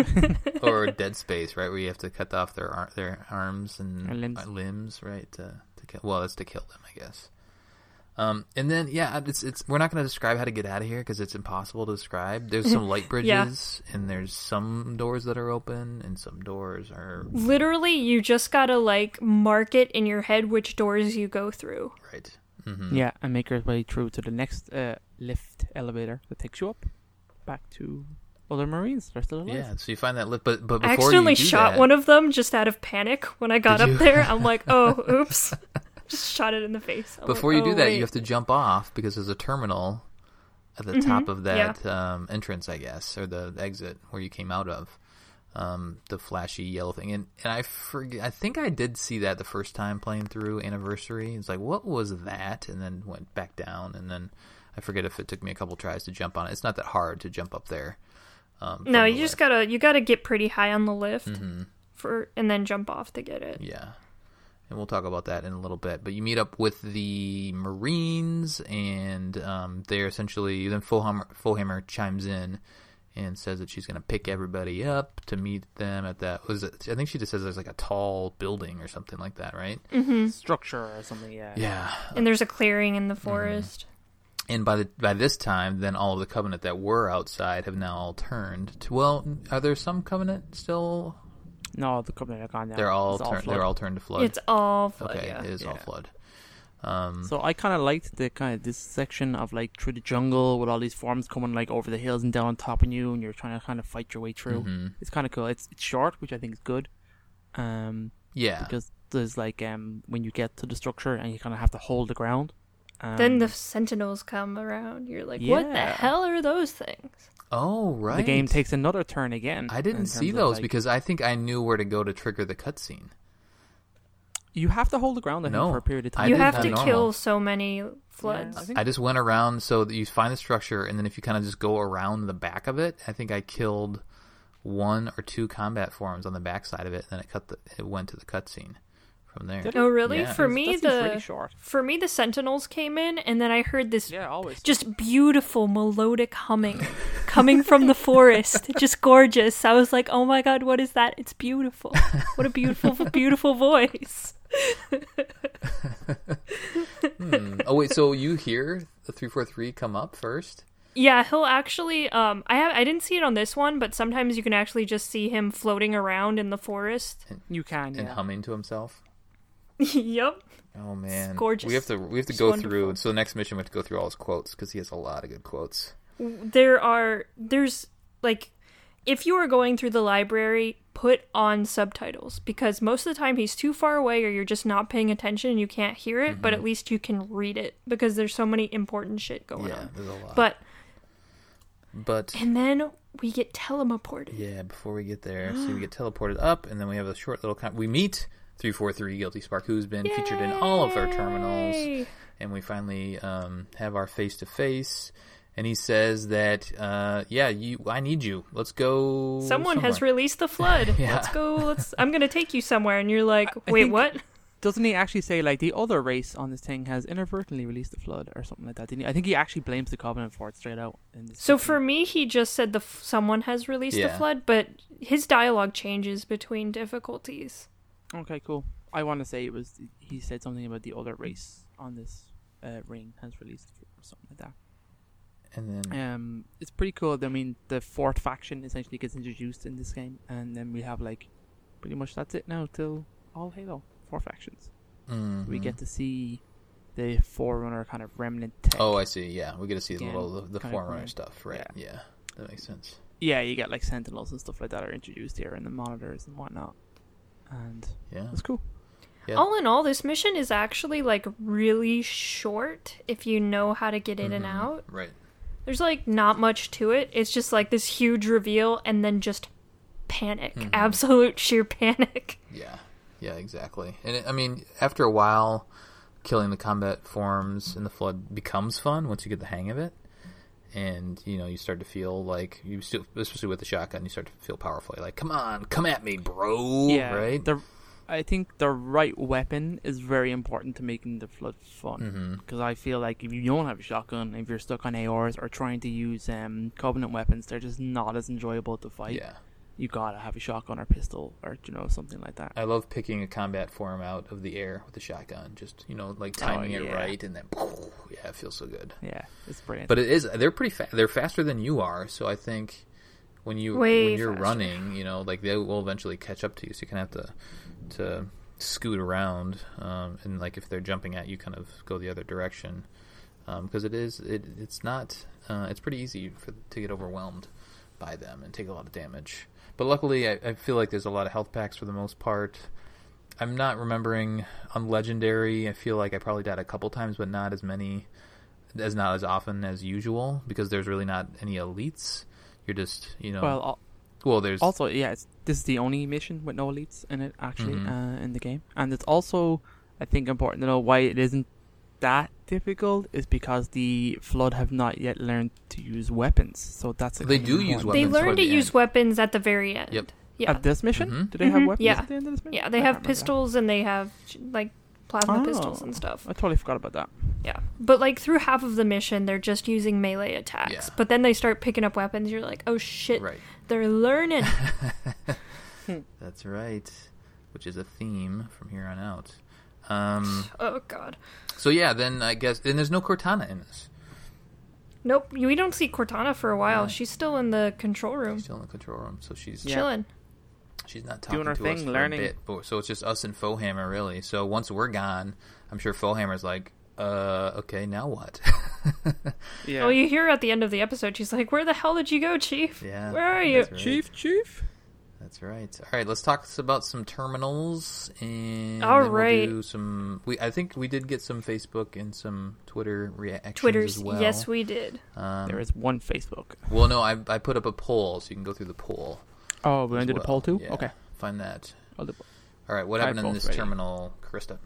Speaker 1: Or Dead Space, right, where you have to cut off their ar- their arms and
Speaker 2: Or limbs.
Speaker 1: uh, limbs, right, to to kill. Well, that's to kill them, I guess. Um, and then yeah, it's it's we're not going to describe how to get out of here because it's impossible to describe. There's some light bridges, and there's some doors that are open, and some doors are
Speaker 3: Literally, you just gotta like mark it in your head which doors you go through.
Speaker 1: right. Mm-hmm.
Speaker 2: Yeah, and make your way through to the next uh, lift elevator that takes you up back to other Marines. They're still alive.
Speaker 1: Yeah, so you find that lift, but but before
Speaker 3: I accidentally
Speaker 1: you do
Speaker 3: shot
Speaker 1: that,
Speaker 3: one of them just out of panic when I got
Speaker 1: Did
Speaker 3: up
Speaker 1: you?
Speaker 3: there. I'm like, oh, oops. Just shot it in the face. I'm
Speaker 1: before
Speaker 3: like,
Speaker 1: you do
Speaker 3: oh,
Speaker 1: that,
Speaker 3: wait.
Speaker 1: you have to jump off because there's a terminal at the
Speaker 3: Mhm,
Speaker 1: top of that um, entrance, I guess, or the exit where you came out of. Um, the flashy yellow thing, and and I forget. I think I did see that the first time playing through Anniversary. It's like, what was that? And then went back down, and then I forget if it took me a couple tries to jump on it. It's not that hard to jump up there. Um, from
Speaker 3: No,
Speaker 1: the
Speaker 3: you just
Speaker 1: lift.
Speaker 3: gotta you gotta get pretty high on the lift
Speaker 1: Mhm.
Speaker 3: for and then jump off to get it.
Speaker 1: Yeah. And we'll talk about that in a little bit. But you meet up with the Marines, and um, they're essentially... Then Fullhammer, Fullhammer chimes in and says that she's going to pick everybody up to meet them at that... Was it, I think she just says there's like a tall building or something like that, right?
Speaker 3: Mm-hmm.
Speaker 2: Structure or something, yeah.
Speaker 1: Yeah.
Speaker 3: And there's a clearing
Speaker 1: Mm-hmm.
Speaker 3: in the forest.
Speaker 1: And by the by this time, then all of the Covenant that were outside have now all turned to... Well, are there some Covenant still?
Speaker 2: No, the company are gone now.
Speaker 1: They're all,
Speaker 2: It's
Speaker 1: turn,
Speaker 2: Flood.
Speaker 1: they're all turned to Flood.
Speaker 3: It's all flood,
Speaker 1: okay,
Speaker 3: yeah.
Speaker 1: it is all
Speaker 2: Yeah.
Speaker 1: Flood. Um,
Speaker 2: So I kind of liked the kind of this section of like through the jungle with all these forms coming like over the hills and down on top of you, and you're trying to kind of fight your way through.
Speaker 1: mhm.
Speaker 2: It's kind of cool. It's it's short, which I think is good. Um,
Speaker 1: Yeah.
Speaker 2: because there's like um when you get to the structure and you kind of have to hold the ground. Um,
Speaker 3: Then the sentinels come around. You're like, what the
Speaker 2: Yeah.
Speaker 3: hell are those things?
Speaker 1: Oh, right.
Speaker 2: the game takes another turn again.
Speaker 1: I
Speaker 2: in
Speaker 1: didn't
Speaker 2: terms
Speaker 1: see
Speaker 2: of,
Speaker 1: those
Speaker 2: like-
Speaker 1: because I think I knew where to go to trigger the cutscene.
Speaker 2: you have to hold the ground I think,
Speaker 1: No,
Speaker 2: for a period of
Speaker 1: I
Speaker 2: time.
Speaker 3: You
Speaker 1: did
Speaker 3: have
Speaker 1: not
Speaker 3: to
Speaker 1: normal.
Speaker 3: kill so many floods.
Speaker 2: Yeah, I think-
Speaker 1: I just went around so that you find the structure, and then if you kind of just go around the back of it, I think I killed one or two combat forms on the back side of it, and then it cut the, it went to the cutscene from there.
Speaker 2: Did
Speaker 3: Oh, really?
Speaker 1: Yeah.
Speaker 3: For
Speaker 2: That
Speaker 3: me,
Speaker 2: seems
Speaker 3: the
Speaker 2: really short.
Speaker 3: for me the sentinels came in, and then I heard this
Speaker 2: Yeah, always.
Speaker 3: just beautiful melodic humming coming from the forest. Just gorgeous. I was like, oh my god, what is that? It's beautiful. What a beautiful, beautiful voice.
Speaker 1: Hmm. Oh wait, so you hear the three four three come up first?
Speaker 3: Yeah, he'll actually. Um, I have. I didn't see it on this one, but sometimes you can actually just see him floating around in the forest.
Speaker 2: You can,
Speaker 1: And
Speaker 2: yeah.
Speaker 1: humming to himself.
Speaker 3: Yep.
Speaker 1: Oh man,
Speaker 3: gorgeous.
Speaker 1: We have to we have to
Speaker 3: It's
Speaker 1: go
Speaker 3: wonderful.
Speaker 1: through. So next mission we have to go through all his quotes because he has a lot of good quotes.
Speaker 3: There are. There's like, if you are going through the library, put on subtitles because most of the time he's too far away or you're just not paying attention and you can't hear it. But at least you can read it because there's so many important shit going
Speaker 1: Yeah,
Speaker 3: on.
Speaker 1: there's a lot.
Speaker 3: But
Speaker 1: but
Speaker 3: and then we get teleported.
Speaker 1: yeah, before we get there, so we get teleported up, and then we have a short little. Con- we meet three four three Guilty Spark, who's been featured in all of our terminals.
Speaker 3: Yay!
Speaker 1: And we finally um, have our face to face, and he says that, uh, "Yeah, you, I need you. Let's go."
Speaker 3: Someone has
Speaker 1: somewhere."
Speaker 3: released the flood.
Speaker 1: Yeah.
Speaker 3: Let's go. Let's. I'm gonna take you somewhere, and you're like,
Speaker 2: I
Speaker 3: wait,
Speaker 2: think-
Speaker 3: what?
Speaker 2: Doesn't he actually say like the other race on this thing has inadvertently released the flood or something like that? Didn't he? I think he actually blames the Covenant for it straight out. In this
Speaker 3: So
Speaker 2: section.
Speaker 3: for me, he just said the f- someone has released the
Speaker 1: Yeah.
Speaker 3: flood, but his dialogue changes between difficulties.
Speaker 2: Okay, cool. I want to say it was he said something about the other race on this uh, ring has released or something like that.
Speaker 1: And then
Speaker 2: Um, it's pretty cool. I mean, the fourth faction essentially gets introduced in this game, and then we have like pretty much that's it now till all Halo four factions.
Speaker 1: Mm-hmm.
Speaker 2: We get to see the Forerunner kind of remnant tech.
Speaker 1: Oh, I see. Yeah, we get to see
Speaker 2: Again,
Speaker 1: the little the, the
Speaker 2: kind of
Speaker 1: Forerunner
Speaker 2: green.
Speaker 1: stuff, right?
Speaker 2: Yeah.
Speaker 1: Yeah, that makes sense.
Speaker 2: Yeah, you get like Sentinels and stuff like that are introduced here, and the monitors and whatnot. And
Speaker 1: Yeah,
Speaker 2: it's cool.
Speaker 1: yeah.
Speaker 3: All in all, this mission is actually like really short if you know how to get in and
Speaker 1: Mhm.
Speaker 3: out.
Speaker 1: Right.
Speaker 3: There's like not much to it. It's just like this huge reveal and then just panic.
Speaker 1: Mhm.
Speaker 3: Absolute sheer panic.
Speaker 1: Yeah, yeah, exactly. And it, I mean, after a while, killing the combat forms in the Flood becomes fun once you get the hang of it. And, you know, you start to feel like, you still, especially with the shotgun, you start to feel powerful. You're like, come on, come at me, bro.
Speaker 2: Yeah,
Speaker 1: Right?
Speaker 2: The, I think the right weapon is very important to making the Flood fun.
Speaker 1: Mm-hmm.
Speaker 2: Because I feel like if you don't have a shotgun, if you're stuck on A Rs or trying to use um, Covenant weapons, they're just not as enjoyable to fight.
Speaker 1: Yeah.
Speaker 2: You gotta have a shotgun or pistol or, you know, something like that.
Speaker 1: I love picking a combat form out of the air with the shotgun. Just, you know, like timing it
Speaker 2: yeah.
Speaker 1: right, and then, yeah, it feels so good.
Speaker 2: Yeah, it's brilliant.
Speaker 1: But it is, they're pretty fa- they're faster than you are, so I think when you
Speaker 3: Way
Speaker 1: when you're
Speaker 3: faster.
Speaker 1: running, you know, like they will eventually catch up to you, so you kind of have to to scoot around, um, and like if they're jumping at you, kind of go the other direction, because it is it it's not uh, it's pretty easy for to get overwhelmed by them and take a lot of damage. But luckily, I, I feel like there's a lot of health packs for the most part. I'm not remembering on Legendary. I feel like I probably died a couple times, but not as many, as not as often as usual, because there's really not any elites. You're just, you know.
Speaker 2: well, al-
Speaker 1: well, there's
Speaker 2: also, yeah, it's, this is the only mission with no elites in it, actually,
Speaker 1: Mhm.
Speaker 2: uh, in the game. And it's also, I think, important to know why it isn't that difficult is because the Flood have not yet learned to use weapons. So that's a
Speaker 1: They
Speaker 2: kind
Speaker 1: do
Speaker 2: of
Speaker 1: use
Speaker 2: important-
Speaker 3: They
Speaker 1: Weapons
Speaker 3: learn
Speaker 1: toward
Speaker 3: to
Speaker 1: the
Speaker 3: use
Speaker 1: end.
Speaker 3: weapons at the very end.
Speaker 1: Yep.
Speaker 3: Yeah.
Speaker 2: At this mission,
Speaker 1: Mhm.
Speaker 2: do they have
Speaker 3: Mhm.
Speaker 2: weapons
Speaker 3: Yeah.
Speaker 2: at the end of this mission?
Speaker 3: Yeah, they
Speaker 2: I
Speaker 3: have
Speaker 2: can't remember that.
Speaker 3: pistols and they have like plasma
Speaker 2: Oh.
Speaker 3: pistols and stuff.
Speaker 2: I totally forgot about that.
Speaker 3: Yeah. But like through half of the mission they're just using melee attacks.
Speaker 1: Yeah.
Speaker 3: But then they start picking up weapons, you're like, "Oh shit.
Speaker 1: right.
Speaker 3: They're learning."
Speaker 1: That's right, which is a theme from here on out. Um,
Speaker 3: Oh god.
Speaker 1: so yeah, then I guess then there's no Cortana in this.
Speaker 3: Nope, we don't see Cortana for a while.
Speaker 1: Yeah.
Speaker 3: She's still in the control room,
Speaker 1: She's still in the control room, so she's
Speaker 2: Yeah.
Speaker 3: chilling.
Speaker 1: she's not talking
Speaker 2: Doing her
Speaker 1: to
Speaker 2: thing,
Speaker 1: us for
Speaker 2: learning.
Speaker 1: a bit. But, so it's just us and Fohammer, really. So once we're gone, I'm sure Fohammer's like, uh, okay, now what?
Speaker 2: Yeah.
Speaker 3: Well, you hear at the end of the episode, she's like, "Where the hell did you go, Chief?
Speaker 1: Yeah,
Speaker 3: Where are you?"
Speaker 1: that's right.
Speaker 2: Chief, Chief.
Speaker 1: That's right. All right, let's talk about some terminals, and
Speaker 3: All
Speaker 1: then
Speaker 3: right.
Speaker 1: we'll do some. We I think we did get some Facebook and some Twitter reactions
Speaker 3: Twitter's,
Speaker 1: as well.
Speaker 3: yes, we did.
Speaker 1: Um,
Speaker 2: There is one Facebook.
Speaker 1: Well, no, I I put up a poll, so you can go through the poll.
Speaker 2: Oh, we're
Speaker 1: as
Speaker 2: going to do the
Speaker 1: well.
Speaker 2: poll too?
Speaker 1: Yeah,
Speaker 2: Okay.
Speaker 1: find that.
Speaker 2: I'll do-
Speaker 1: All right, what
Speaker 2: I
Speaker 1: happened in
Speaker 2: both
Speaker 1: this
Speaker 2: ready.
Speaker 1: terminal, Krista?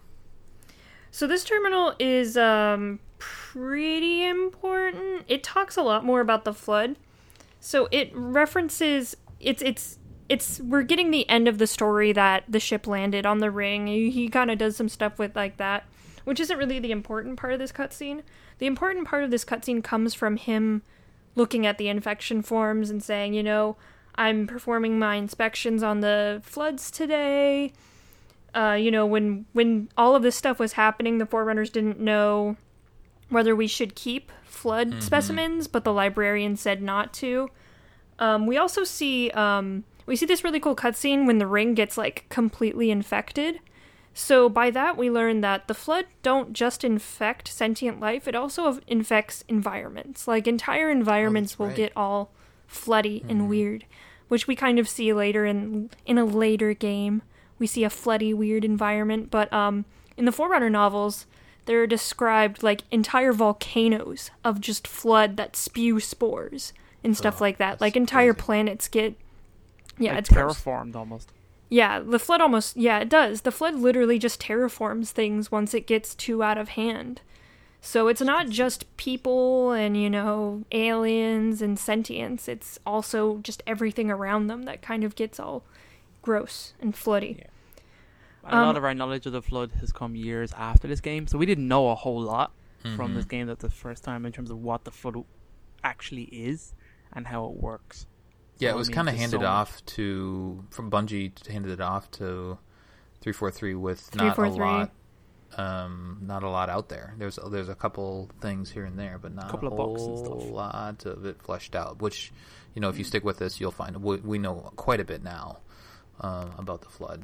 Speaker 3: So this terminal is um pretty important. It talks a lot more about the flood. So it references it's it's it's we're getting the end of the story that the ship landed on the ring. He, he kind of does some stuff with like that, which isn't really the important part of this cutscene. The important part of this cutscene comes from him looking at the infection forms and saying, you know, I'm performing my inspections on the floods today. Uh, you know, when when all of this stuff was happening, the Forerunners didn't know whether we should keep flood
Speaker 1: Mhm.
Speaker 3: specimens, but the librarian said not to. Um, we also see um, we see this really cool cutscene when the ring gets like completely infected. So by that we learn that the flood don't just infect sentient life; it also infects environments. Like entire environments will
Speaker 1: right.
Speaker 3: get all floody
Speaker 1: Mhm.
Speaker 3: and weird, which we kind of see later in in a later game. We see a floody, weird environment, but um, in the Forerunner novels, they're described like entire volcanoes of just flood that spew spores and stuff
Speaker 1: Oh,
Speaker 3: like that.
Speaker 1: that's
Speaker 3: Like entire
Speaker 1: crazy.
Speaker 3: planets get, yeah,
Speaker 2: like
Speaker 3: it's gross.
Speaker 2: terraformed almost.
Speaker 3: Yeah, the flood almost, yeah, it does. The flood literally just terraforms things once it gets too out of hand. So it's not just people and, you know, aliens and sentience. It's also just everything around them that kind of gets all gross and floody.
Speaker 2: Yeah. A lot
Speaker 3: Um,
Speaker 2: of our knowledge of the flood has come years after this game, so we didn't know a whole lot from
Speaker 1: Mhm.
Speaker 2: this game that the first time in terms of what the flood actually is and how it works.
Speaker 1: Yeah,
Speaker 2: So,
Speaker 1: it
Speaker 2: I
Speaker 1: was
Speaker 2: mean,
Speaker 1: kind of
Speaker 2: there's
Speaker 1: handed
Speaker 2: so much.
Speaker 1: off to from Bungie handed it off to three forty-three with not a
Speaker 3: three forty-three.
Speaker 1: lot, um, not a lot out there. There's there's a couple things here and there, but not
Speaker 2: Couple
Speaker 1: a
Speaker 2: of books and
Speaker 1: whole
Speaker 2: stuff.
Speaker 1: lot of it fleshed out. Which, you know, if you stick with this, you'll find we, we know quite a bit now um, about the flood.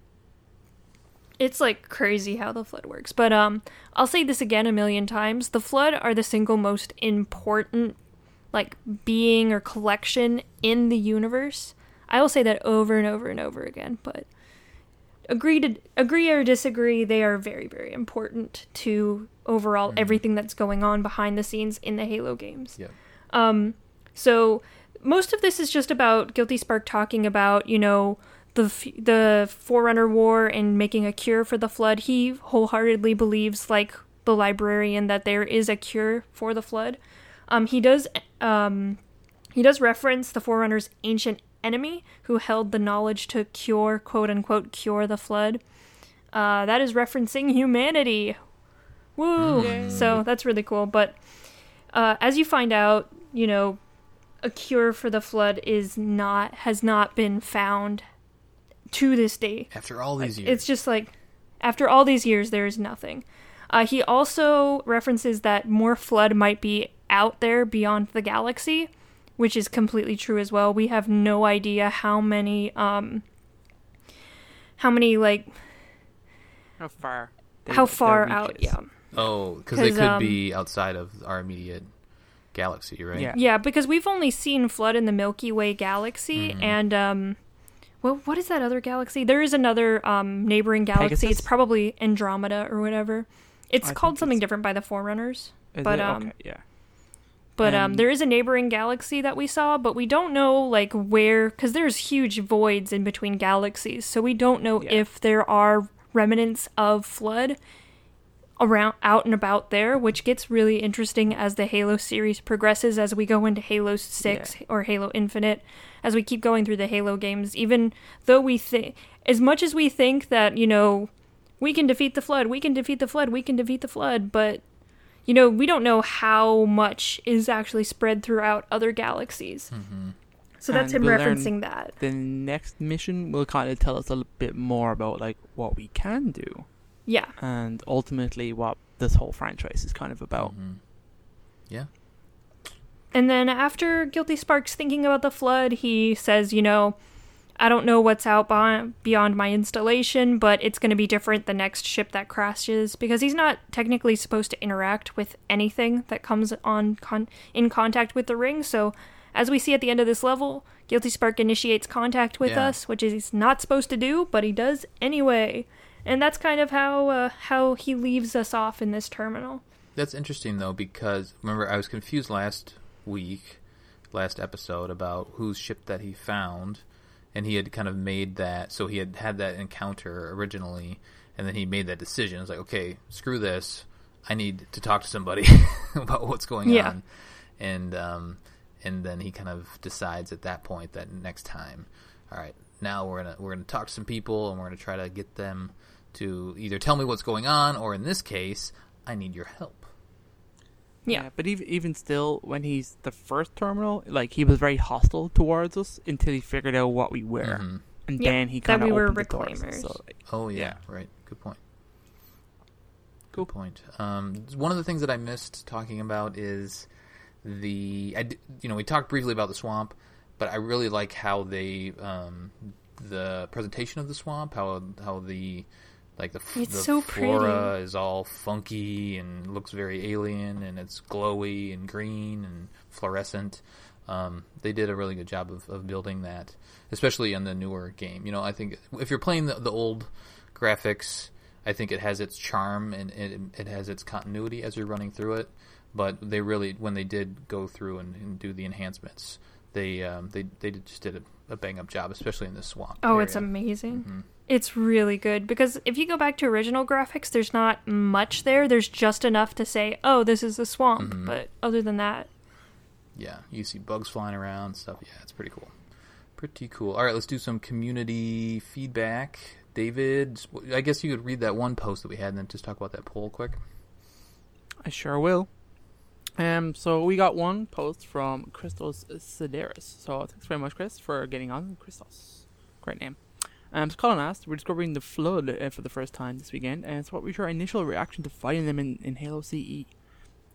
Speaker 3: It's like crazy how the flood works. But um, I'll say this again a million times. The flood are the single most important like being or collection in the universe. I will say that over and over and over again, but agree to agree or disagree, they are very, very important to overall mm-hmm. everything that's going on behind the scenes in the Halo games.
Speaker 1: Yeah.
Speaker 3: Um, so most of this is just about Guilty Spark talking about, you know, the the Forerunner War and making a cure for the flood. He wholeheartedly believes, like the librarian, that there is a cure for the flood. Um, he does um, he does reference the Forerunner's ancient enemy who held the knowledge to cure, quote unquote, cure the flood. Uh, that is referencing humanity. Woo!
Speaker 1: Mm.
Speaker 3: So that's really cool. But uh, as you find out, you know, a cure for the flood is not has not been found to this day.
Speaker 1: After all these
Speaker 3: like,
Speaker 1: years.
Speaker 3: It's just like, after all these years, there is nothing. Uh, he also references that more flood might be out there beyond the galaxy, which is completely true as well. We have no idea how many, um, how many, like...
Speaker 2: How far. They,
Speaker 3: how far out, yeah.
Speaker 1: Oh, because they could
Speaker 3: um,
Speaker 1: be outside of our immediate galaxy, right?
Speaker 2: Yeah.
Speaker 3: Yeah, because we've only seen flood in the Milky Way galaxy,
Speaker 1: mm-hmm.
Speaker 3: and, um... well, what is that other galaxy? There is another um, neighboring galaxy.
Speaker 2: Pegasus?
Speaker 3: It's probably Andromeda or whatever. It's
Speaker 2: I
Speaker 3: called
Speaker 2: think
Speaker 3: something
Speaker 2: it's-
Speaker 3: different by the Forerunners.
Speaker 2: Is
Speaker 3: but
Speaker 2: it?
Speaker 3: um,
Speaker 2: Okay, yeah.
Speaker 3: but um,
Speaker 2: Um,
Speaker 3: there is a neighboring galaxy that we saw, but we don't know like where, because there's huge voids in between galaxies, so we don't know
Speaker 2: Yeah.
Speaker 3: if there are remnants of flood around out and about there, which gets really interesting as the Halo series progresses, as we go into Halo six
Speaker 2: Yeah.
Speaker 3: or Halo Infinite, as we keep going through the Halo games. Even though we think, as much as we think that, you know, we can defeat the flood, we can defeat the flood, we can defeat the flood, but, you know, we don't know how much is actually spread throughout other galaxies.
Speaker 1: Mm-hmm.
Speaker 3: So that's
Speaker 2: And
Speaker 3: him
Speaker 2: we'll
Speaker 3: referencing
Speaker 2: learn-
Speaker 3: that.
Speaker 2: The next mission will kind of tell us a little bit more about like what we can do,
Speaker 3: Yeah.
Speaker 2: and ultimately what this whole franchise is kind of about.
Speaker 1: Mm-hmm. Yeah.
Speaker 3: And then after Guilty Spark's thinking about the flood, he says, you know, I don't know what's out be- beyond my installation, but it's going to be different the next ship that crashes, because he's not technically supposed to interact with anything that comes on con- in contact with the ring. So as we see at the end of this level, Guilty Spark initiates contact with
Speaker 1: Yeah.
Speaker 3: us, which he's not supposed to do, but he does anyway. And that's kind of how uh, how he leaves us off in this terminal.
Speaker 1: That's interesting, though, because, remember, I was confused last week, last episode, about whose ship that he found, and he had kind of made that, so he had had that encounter originally, and then he made that decision. It was like, okay, screw this, I need to talk to somebody about what's going
Speaker 3: Yeah.
Speaker 1: on. And, um, and then he kind of decides at that point that next time, all right, now we're gonna we're gonna talk to some people, and we're gonna try to get them to either tell me what's going on, or in this case, I need your help.
Speaker 3: Yeah.
Speaker 2: But even even still, when he's the first terminal, like he was very hostile towards us until he figured out what we were,
Speaker 1: Mhm.
Speaker 2: and
Speaker 3: Yeah,
Speaker 2: then he
Speaker 3: that
Speaker 2: kind of
Speaker 3: we were
Speaker 2: opened the doors.
Speaker 3: reclaimers.
Speaker 2: So, like,
Speaker 1: Oh yeah,
Speaker 2: Yeah.
Speaker 1: right. Good point.
Speaker 2: Cool.
Speaker 1: Good point. Um, one of the things that I missed talking about is the, I d you know, we talked briefly about the swamp, but I really like how they, um, the presentation of the swamp, how how the like the, f-
Speaker 3: It's
Speaker 1: the
Speaker 3: so
Speaker 1: flora is all funky and looks very alien, and it's glowy and green and fluorescent. Um, they did a really good job of, of building that, especially in the newer game. You know, I think if you're playing the, the old graphics, I think it has its charm and it, it has its continuity as you're running through it. But they really, when they did go through and, and do the enhancements, they um, they they just did a, a bang up job, especially in the swamp.
Speaker 3: Oh,
Speaker 1: area.
Speaker 3: it's amazing.
Speaker 1: Mhm.
Speaker 3: It's really good, because if you go back to original graphics, there's not much there. There's just enough to say, oh, this is the swamp.
Speaker 1: Mhm.
Speaker 3: But other than that,
Speaker 1: Yeah, you see bugs flying around and stuff. Yeah, it's pretty cool. Pretty cool. All right, let's do some community feedback. David, I guess you could read that one post that we had and then just talk about that poll quick.
Speaker 2: I sure will. Um, so we got one post from Christos Sideris. So thanks very much, Chris, for getting on. Christos, great name. Um, so Colin asked, we're discovering the Flood uh, for the first time this weekend, and so what was your initial reaction to fighting them in, in Halo C E?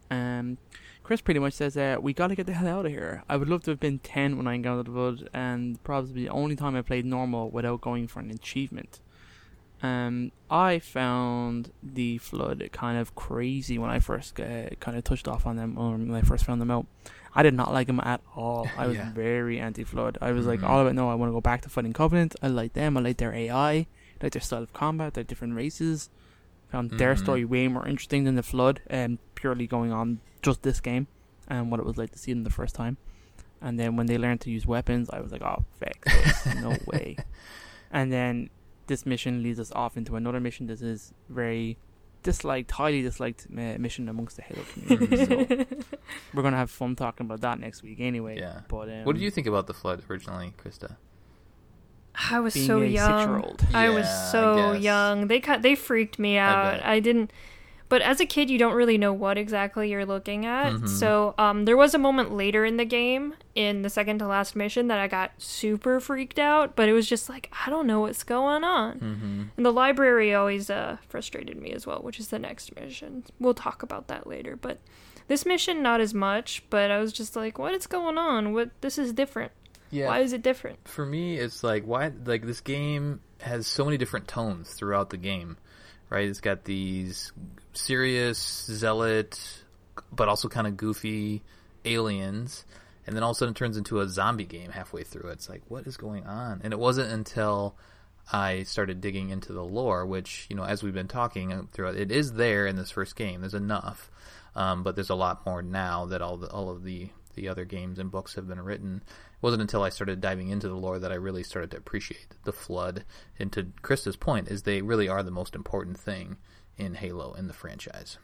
Speaker 2: Um, Chris pretty much says, uh, we gotta get the hell out of here. I would love to have been ten when I encountered the Flood, and probably the only time I played normal without going for an achievement. Um, I found the Flood kind of crazy when I first uh, kind of touched off on them, or when I first found them out. I did not like them at all. I was
Speaker 1: Yeah.
Speaker 2: very anti-Flood. I was
Speaker 1: Mhm.
Speaker 2: like, all about, no, I want to go back to fighting Covenant. I like them. I like their A I. I like their style of combat, their different races. Found their
Speaker 1: Mhm.
Speaker 2: story way more interesting than the Flood, and um, purely going on just this game and what it was like to see them the first time. And then when they learned to use weapons, I was like, oh, fuck this. No way. And then this mission leads us off into another mission. This is very disliked, highly disliked uh, mission amongst the Halo community. So we're going to have fun talking about that next week anyway.
Speaker 1: Yeah.
Speaker 2: But um,
Speaker 1: What did you think about the Flood originally, Krista?
Speaker 3: I was
Speaker 2: being
Speaker 3: so
Speaker 2: a
Speaker 3: young.
Speaker 2: six-year-old?
Speaker 3: I was
Speaker 1: Yeah, I
Speaker 3: so
Speaker 1: guess.
Speaker 3: young. They cut. They freaked me out.
Speaker 1: bet.
Speaker 3: I, didn't. But as a kid, you don't really know what exactly you're looking at.
Speaker 1: Mhm.
Speaker 3: So um, there was a moment later in the game, in the second to last mission, that I got super freaked out. But it was just like, I don't know what's going on.
Speaker 1: Mm-hmm.
Speaker 3: And the library always uh, frustrated me as well, which is the next mission. We'll talk about that later. But this mission, not as much. But I was just like, what is going on? What? This is different.
Speaker 1: Yeah.
Speaker 3: Why is it different?
Speaker 1: For me, it's like why like this game has so many different tones throughout the game, right? It's got these serious zealot, but also kind of goofy aliens, and then all of a sudden it turns into a zombie game halfway through. It's like, what is going on? And it wasn't until I started digging into the lore, which, you know, as we've been talking throughout, it is there in this first game. There's enough, um, but there's a lot more now that all the all of the the other games and books have been written. It wasn't until I started diving into the lore that I really started to appreciate the Flood. And to Krista's point, is they really are the most important thing in Halo, in the franchise.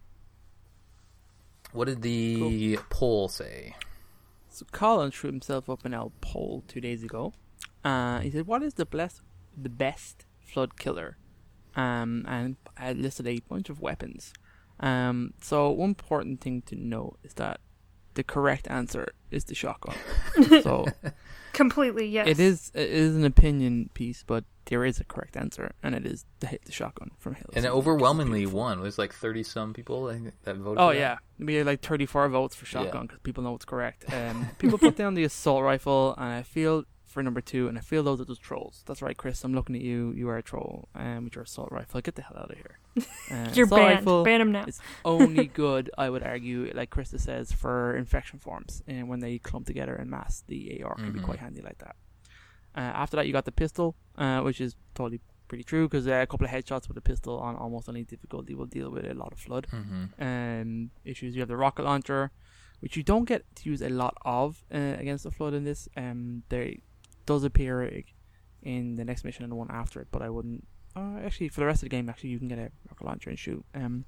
Speaker 1: What did the
Speaker 2: Cool.
Speaker 1: poll say?
Speaker 2: So Colin threw himself up in our poll two days ago. Uh, he said, "What is the best, the best Flood killer?" Um, and I listed a bunch of weapons. Um, so one important thing to note is that the correct answer is the shotgun. So
Speaker 3: Completely, yes.
Speaker 2: it is it is an opinion piece, but there is a correct answer, and it is the the shotgun from Halo.
Speaker 1: And it
Speaker 2: Infinite, which is
Speaker 1: overwhelmingly
Speaker 2: beautiful.
Speaker 1: won. It was like thirty some people I think, that voted
Speaker 2: Oh
Speaker 1: for that.
Speaker 2: yeah, we had like thirty-four votes for
Speaker 1: Yeah.
Speaker 2: shotgun because people know it's correct. Um, people put down the assault rifle, and I feel for number two, and I feel those are just trolls. That's right, Chris. I'm looking at you. You are a troll. Um, with your assault rifle, get the hell out of here. Uh,
Speaker 3: You're
Speaker 2: assault
Speaker 3: banned.
Speaker 2: rifle
Speaker 3: Ban him now.
Speaker 2: is only good, I would argue, like Krista says, for infection forms, and when they clump together in mass, the A R can be
Speaker 1: Mhm.
Speaker 2: quite handy like that. Uh, after that, you got the pistol, uh, which is totally pretty true because uh, a couple of headshots with a pistol on almost any difficulty will deal with a lot of flood
Speaker 1: Mm-hmm.
Speaker 2: um, issues. You have the rocket launcher, which you don't get to use a lot of uh, against the flood in this. Um, there does appear in the next mission and the one after it, but I wouldn't. Uh, actually, for the rest of the game, actually, you can get a rocket launcher and shoot. Um,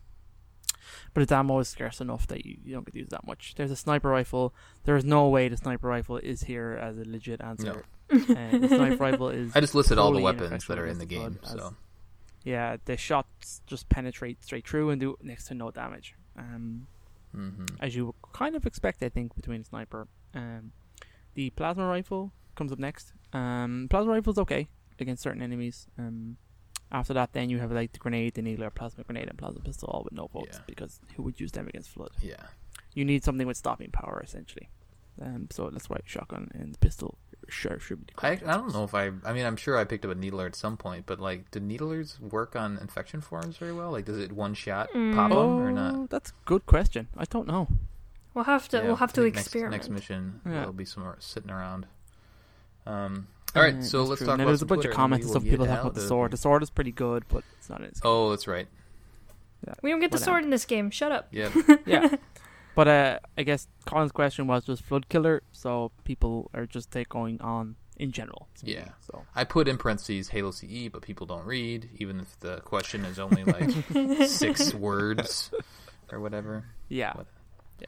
Speaker 2: but its ammo is scarce enough that you, you don't get to use that much. There's a sniper rifle. There is no way the sniper rifle is here as a legit answer. Uh, the sniper rifle is.
Speaker 1: I just listed all the
Speaker 2: totally
Speaker 1: weapons
Speaker 2: ineffectual
Speaker 1: that are in the
Speaker 2: against
Speaker 1: game.
Speaker 2: flood, as-
Speaker 1: So
Speaker 2: Yeah, the shots just penetrate straight through and do next to no damage. Um,
Speaker 1: mm-hmm.
Speaker 2: as you kind of expect, I think, between a sniper. Um, the plasma rifle comes up next. Um, plasma rifle's okay against certain enemies. Um, after that, then you have like the grenade, the needler, plasma grenade, and plasma pistol, all with no votes
Speaker 1: Yeah.
Speaker 2: because who would use them against flood?
Speaker 1: yeah.
Speaker 2: You need something with stopping power, essentially. Um, so that's why shotgun and the pistol sure should be. the
Speaker 1: I,
Speaker 2: correct
Speaker 1: I don't
Speaker 2: answers.
Speaker 1: know if I I mean I'm sure I picked up a needler at some point, but like do needlers work on infection forms very well? Like does it one shot
Speaker 3: Mm.
Speaker 1: pop them
Speaker 2: Oh,
Speaker 1: or not?
Speaker 2: that's a good question. I don't know.
Speaker 3: We'll have to.
Speaker 1: Yeah,
Speaker 3: we'll have
Speaker 1: I
Speaker 3: to
Speaker 1: think next-
Speaker 3: experiment.
Speaker 1: Next, mission
Speaker 2: Yeah.
Speaker 1: there'll be some more sitting around. Um all right,
Speaker 2: Uh,
Speaker 1: so
Speaker 2: that's
Speaker 1: let's
Speaker 2: true.
Speaker 1: talk
Speaker 2: Now,
Speaker 1: about
Speaker 2: there's
Speaker 1: some
Speaker 2: a bunch
Speaker 1: Twitter,
Speaker 2: of
Speaker 1: and
Speaker 2: comments
Speaker 1: we
Speaker 2: and
Speaker 1: will
Speaker 2: stuff. People
Speaker 1: get
Speaker 2: talking about
Speaker 1: out
Speaker 2: the
Speaker 1: of
Speaker 2: sword. The sword is pretty good, but it's not in this game.
Speaker 1: Oh, that's right.
Speaker 3: We don't get the
Speaker 2: Whatever.
Speaker 3: sword in this game. Shut up.
Speaker 1: Yeah.
Speaker 2: Yeah. But uh, I guess Colin's question was just flood killer, so people are just take going on in general. speaking.
Speaker 1: Yeah.
Speaker 2: So
Speaker 1: I put in parentheses Halo C E, but people don't read, even if the question is only like six words or whatever.
Speaker 2: yeah,
Speaker 1: What?
Speaker 2: yeah.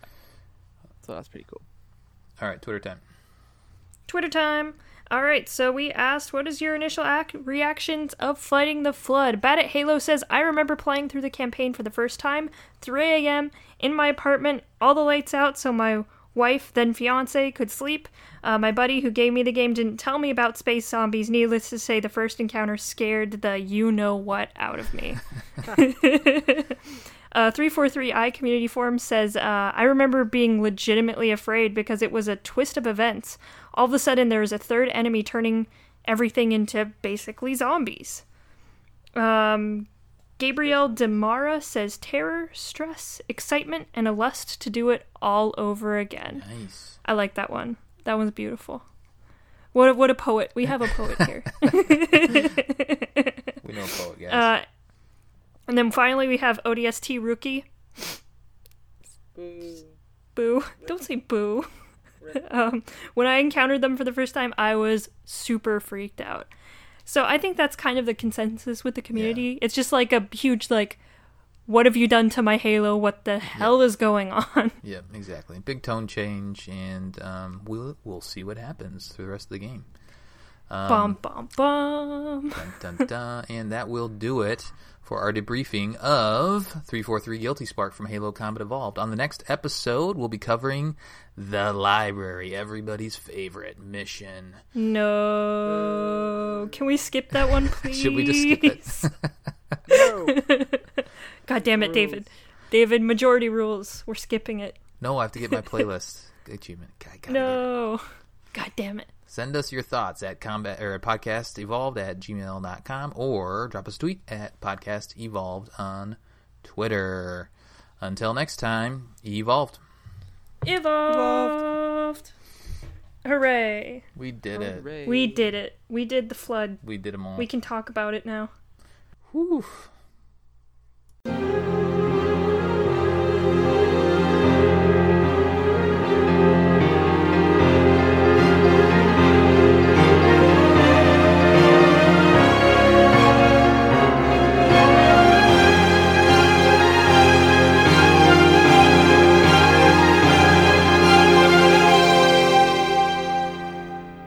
Speaker 2: So that's pretty cool.
Speaker 1: All right, Twitter time.
Speaker 3: Twitter time. All right, so we asked, what is your initial ac- reactions of fighting the flood? Bad at Halo says, I remember playing through the campaign for the first time, three a.m. in my apartment, all the lights out so my wife, then fiance, could sleep. Uh, my buddy who gave me the game didn't tell me about space zombies. Needless to say, the first encounter scared the you-know-what out of me. uh, Uh, three forty-three I Community Forum says, uh, I remember being legitimately afraid because it was a twist of events. All of a sudden, there was a third enemy turning everything into basically zombies. Um, Gabriel Demara says, terror, stress, excitement, and a lust to do it all over again.
Speaker 1: Nice.
Speaker 3: I like that one. That one's beautiful. What a, what a poet. We have a poet here.
Speaker 1: We know a poet, guys.
Speaker 3: Uh, and then finally we have O D S T Rookie.
Speaker 2: Boo.
Speaker 3: Boo. Don't say boo. um, when I encountered them for the first time, I was super freaked out. So I think that's kind of the consensus with the community. Yeah. It's just like a huge, like, what have you done to my Halo? What the hell yep. is going on?
Speaker 1: Yeah, exactly. Big tone change, and um, we'll we'll see what happens through the rest of the game. Um,
Speaker 3: bum, bum, bum.
Speaker 1: Dun, dun, dun. And that will do it for our debriefing of three forty-three Guilty Spark from Halo Combat Evolved. On the next episode, we'll be covering the library, everybody's favorite mission.
Speaker 3: No. Can we skip that one, please?
Speaker 1: Should we just skip it?
Speaker 2: No.
Speaker 3: God damn it, rules. David. David, majority rules. We're skipping it.
Speaker 1: No, I have to get my playlist achievement. God,
Speaker 3: no. God damn it.
Speaker 1: Send us your thoughts at combat or at podcast evolved at gmail dot com or drop us a tweet at podcast evolved on Twitter. Until next time, evolved.
Speaker 3: Evolved. Evolved. Hooray.
Speaker 1: We did
Speaker 2: Hooray.
Speaker 1: it.
Speaker 3: We did it. We did the flood.
Speaker 1: We did them all.
Speaker 3: We can talk about it now.
Speaker 1: Whew.